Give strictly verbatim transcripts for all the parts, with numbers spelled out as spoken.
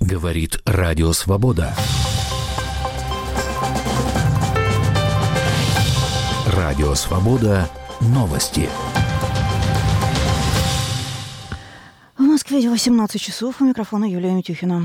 Говорит Радио Свобода. Радио Свобода. Новости. В Москве восемнадцать часов. У микрофона Юлия Митюхина.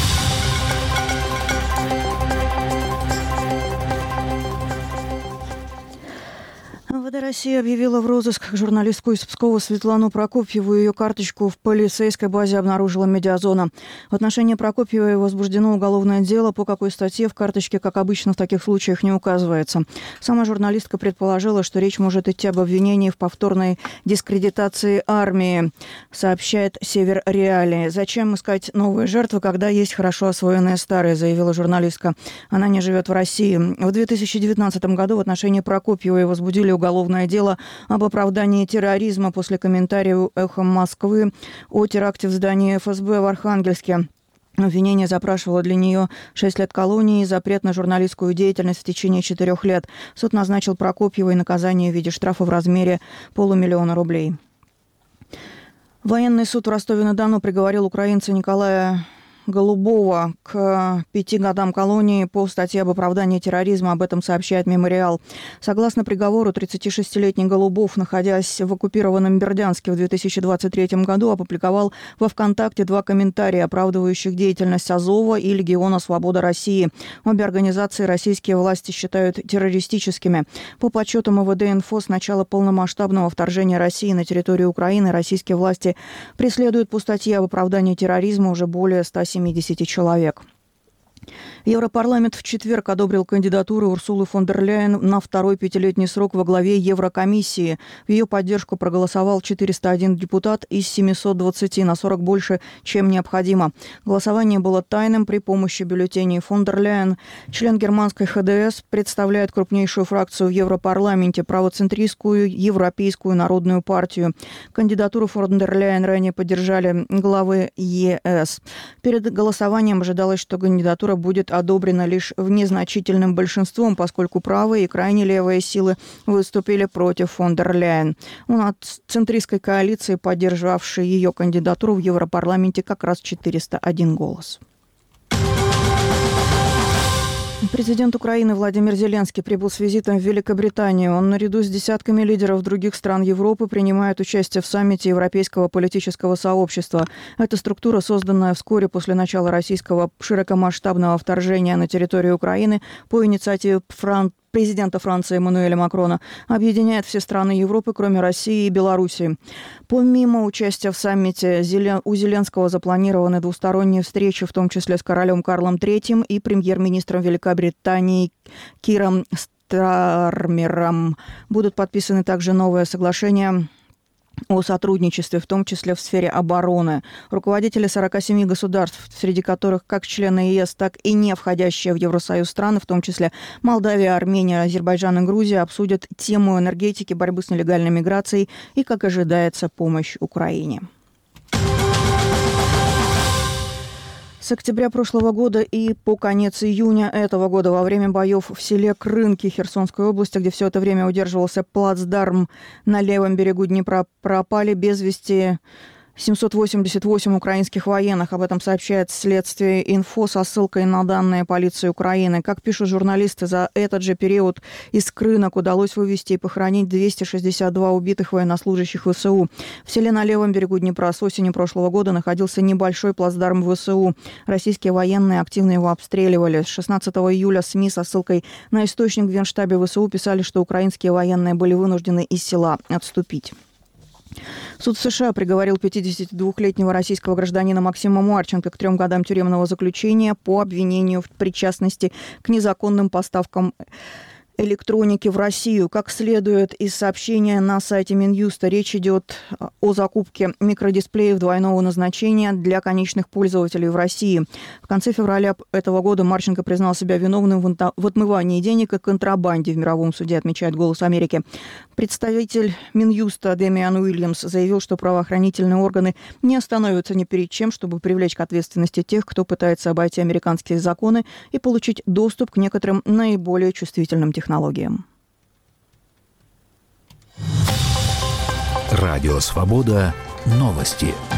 МВД России объявила в розыск журналистку из Пскова Светлану Прокопьеву. Ее карточку в полицейской базе обнаружила медиазона. В отношении Прокопьевой возбуждено уголовное дело. По какой статье в карточке, как обычно в таких случаях, не указывается. Сама журналистка предположила, что речь может идти об обвинении в повторной дискредитации армии, сообщает Север Реалии. «Зачем искать новые жертвы, когда есть хорошо освоенные старые», заявила журналистка. Она не живет в России. В две тысячи девятнадцатом году в отношении Прокопьевой возбудили уголовное дело об оправдании терроризма после комментариев «Эхо Москвы» о теракте в здании эф эс бэ в Архангельске. Обвинение запрашивало для нее шесть лет колонии и запрет на журналистскую деятельность в течение четырех лет. Суд назначил Прокопьевой наказание в виде штрафа в размере полумиллиона рублей. Военный суд в Ростове-на-Дону приговорил украинца Николая Голубова к пяти годам колонии по статье об оправдании терроризма. Об этом сообщает «Мемориал». Согласно приговору, тридцатишестилетний Голубов, находясь в оккупированном Бердянске в две тысячи двадцать третьем году, опубликовал во ВКонтакте два комментария, оправдывающих деятельность Азова и Легиона Свобода России. Обе организации российские власти считают террористическими. По подсчетам МВД-Инфо, с начала полномасштабного вторжения России на территорию Украины российские власти преследуют по статье об оправдании терроризма уже более ста семидесяти человек. Европарламент в четверг одобрил кандидатуру Урсулы фон дер Ляйен на второй пятилетний срок во главе Еврокомиссии. В ее поддержку проголосовал четыреста один депутат из семисот двадцати, на сорок больше, чем необходимо. Голосование было тайным при помощи бюллетеней. Фон дер Ляйен, член германской ха дэ эс, представляет крупнейшую фракцию в Европарламенте, правоцентристскую Европейскую народную партию. Кандидатуру фон дер Ляйен ранее поддержали главы е эс. Перед голосованием ожидалось, что кандидатура будет одобрена лишь незначительным большинством, поскольку правые и крайне левые силы выступили против фон дер Ляйен. У центристской коалиции, поддержавшей ее кандидатуру в Европарламенте, как раз четыреста один голос. Президент Украины Владимир Зеленский прибыл с визитом в Великобританию. Он наряду с десятками лидеров других стран Европы принимает участие в саммите Европейского политического сообщества. Эта структура, созданная вскоре после начала российского широкомасштабного вторжения на территорию Украины по инициативе Франции, президента Франции Эммануэля Макрона, объединяет все страны Европы, кроме России и Беларуси. Помимо участия в саммите, у Зеленского запланированы двусторонние встречи, в том числе с королем Карлом третьим и премьер-министром Великобритании Киром Стармером. Будут подписаны также новые соглашения о сотрудничестве, в том числе в сфере обороны. Руководители сорока семи государств, среди которых как члены е эс, так и не входящие в Евросоюз страны, в том числе Молдавия, Армения, Азербайджан и Грузия, обсудят тему энергетики, борьбы с нелегальной миграцией и, как ожидается, помощь Украине. С октября прошлого года и по конец июня этого года во время боев в селе Крынки Херсонской области, где все это время удерживался плацдарм на левом берегу Днепра, пропали без вести семьсот восемьдесят восемь украинских военных. Об этом сообщает следствие инфо со ссылкой на данные полиции Украины. Как пишут журналисты, за этот же период из Крынок удалось вывести и похоронить двести шестьдесят два убитых военнослужащих вэ эс у. В селе на левом берегу Днепра с осени прошлого года находился небольшой плацдарм вэ эс у. Российские военные активно его обстреливали. С шестнадцатого июля СМИ со ссылкой на источник в Генштабе вэ эс у писали, что украинские военные были вынуждены из села отступить. Суд США приговорил пятидесятидвухлетнего российского гражданина Максима Марченко к трем годам тюремного заключения по обвинению в причастности к незаконным поставкам электроники в Россию. Как следует из сообщения на сайте Минюста, речь идет о закупке микродисплеев двойного назначения для конечных пользователей в России. В конце февраля этого года Марченко признал себя виновным в отмывании денег и контрабанде в мировом суде, отмечает «Голос Америки». Представитель Минюста Дэмиан Уильямс заявил, что правоохранительные органы не остановятся ни перед чем, чтобы привлечь к ответственности тех, кто пытается обойти американские законы и получить доступ к некоторым наиболее чувствительным технологиям. технологиям. Радио Свобода. Новости.